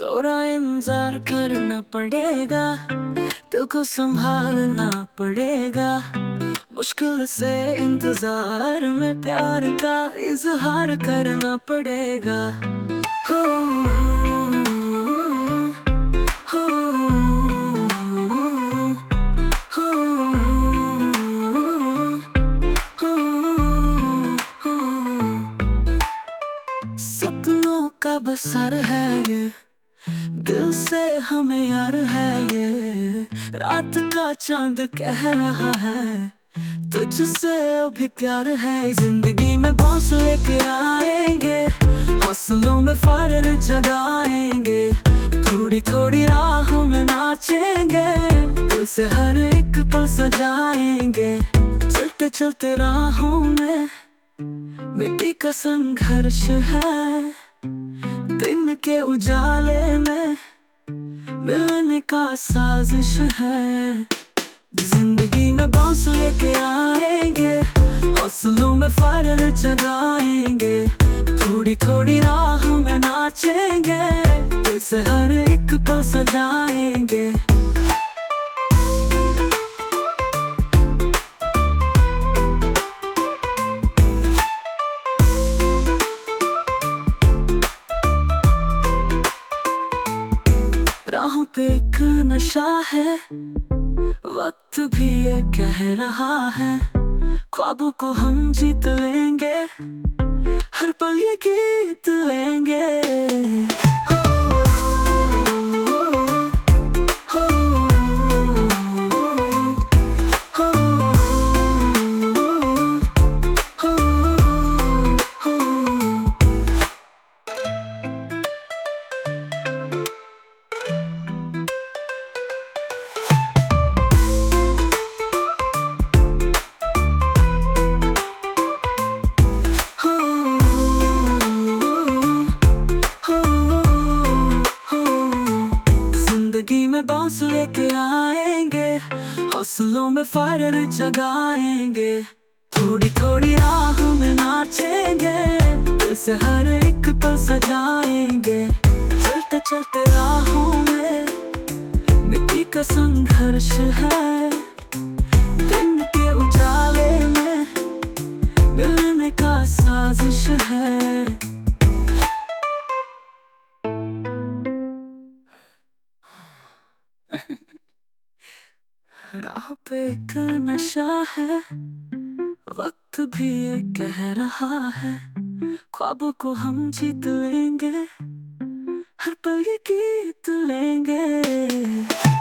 थोड़ा इंतजार करना पड़ेगा, दिल को संभालना पड़ेगा। मुश्किल से इंतजार में प्यार का इजहार करना पड़ेगा। हो, हो, हो, हो। सपनों का बसर है ये, दिल से हमें यार है ये। रात का चांद कह रहा है तुझसे अभी प्यार है। जिंदगी में बॉस लेके आएंगे, हौसलों में फायर जगाएंगे। थोड़ी थोड़ी राहों में नाचेंगे, दिल से हर एक पल सजाएंगे। चलते चलते राहों में मिट्टी का संघर्ष है, दिन के उजाले में मिलने का साजिश है। जिंदगी में बॉस लेके आएंगे, हौसलों में फायर जगाएंगे। थोड़ी थोड़ी राह में नाचेंगे, दिल से हर एक पल सजाएंगे। राहों पे एक नशा है, वक्त भी ये कह रहा है। ख्वाबों को हम जीत लेंगे, हर पल ये गीत लेंगे। हो, हो, हो, हो, हो। जिंदगी में बॉस लेके आएंगे, हौसलों में फायर जगाएंगे। थोड़ी थोड़ी राह में नाचेंगे, दिल से हर एक पल सजाएंगे। चलते चलते राहों में मिट्टी का संघर्ष है, दिन के उजाले में मिलने का साजिश है। राह पे एक नशा है, वक्त भी ये कह रहा है। ख्वाबों को हम जीत लेंगे, हर पल ये गीत लेंगे।